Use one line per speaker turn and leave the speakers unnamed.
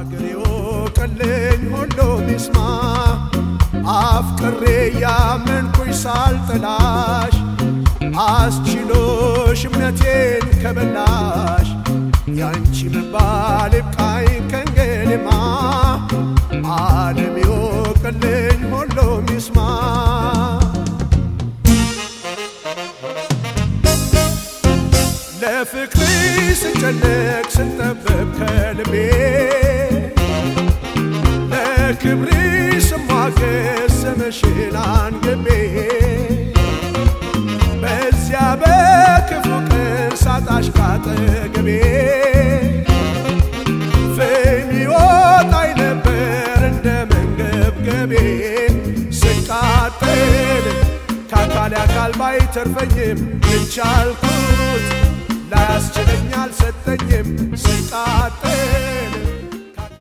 አገሬው ቀለኝ ሁሉ ቢስማ አፍቅሬ ያመንኩኝ ሳልጠላሽ አስችሎሽ እምነቴን ከበላሽ ያንቺ መባል ይብቃኝ ከእንግዲህማ ዓለም ይወቅልኝ ሁሉ ይስማ ለፍቅርሽ ስጨነቅ ስጠበብ ከልቤ ለክብርሽ ስሟገስ ስምሽን አንግቤ በዚያ በክፉ ቀን ሳጣሽ ካጠገቤ ፍም ይወጣኝ ነበር እንደ መንገብገቤ ስቃጠል ከአካል አካል ባይተርፈኝም ልቻልኩት ላያስችለኝ አልሰጠኝም ስቃጠል